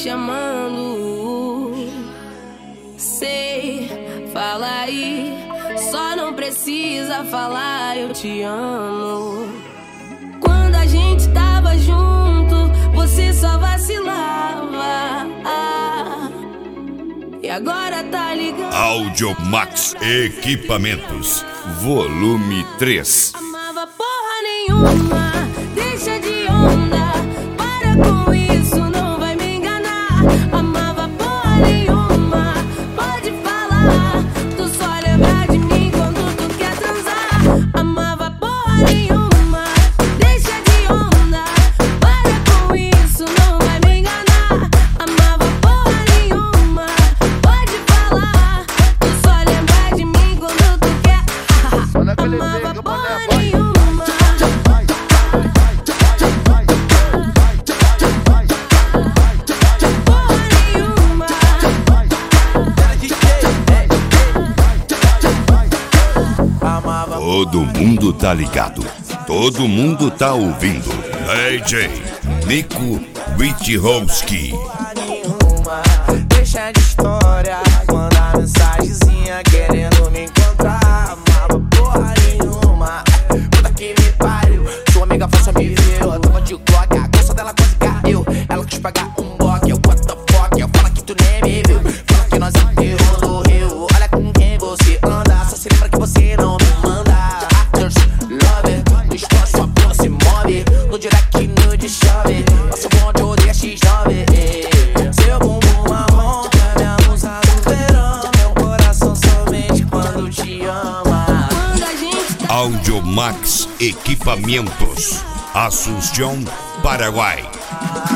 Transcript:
chamando. Sei, fala aí, só não precisa falar eu te amo. Quando a gente tava junto, você só vacilava. E agora tá ligado. Audiomax Equipamentos, volume 3. Amava porra nenhuma, deixa de onda, para com isso, não vai me enganar. Amava porra nenhuma, pode falar, tu só lembra de mim quando tu quer transar. Amava porra nenhuma, deixa de onda, para com isso, não vai me enganar. Amava porra nenhuma, pode falar, tu só lembra de mim quando tu quer. Amava porra nenhuma. Todo mundo tá ligado, todo mundo tá ouvindo. DJ Nico Witchowski. Deixa de história, manda mensagenzinha querendo me encontrar. Amava porra nenhuma, puta que me pariu. Sua amiga falsa me viu, eu tava de Glock, a calça dela quase caiu. Ela quis pagar um bloco, eu what the fuck, eu falo que tu nem me viu. Fala que nós enterrou no rio, olha com quem você anda. Só se lembra que você não me manda. Love, do espaço sua bunda se move. No direct nude chove, passa o bonde, odeia X9. Seu bumbum marrom é minha musa do verão. Meu coração somente quando te ama. Audiomax Equipamentos, Assunção, Paraguai.